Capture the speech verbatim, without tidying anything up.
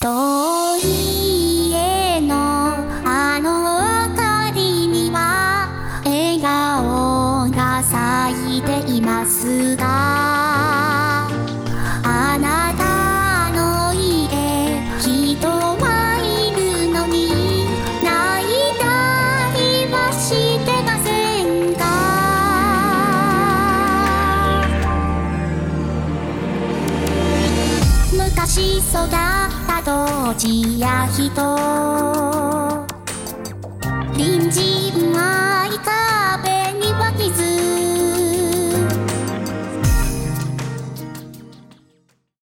遠い家のあの明かりには笑顔が咲いていますが、あなたの家人はいるのに泣いたりはしてませんか？昔育った土地や人、臨時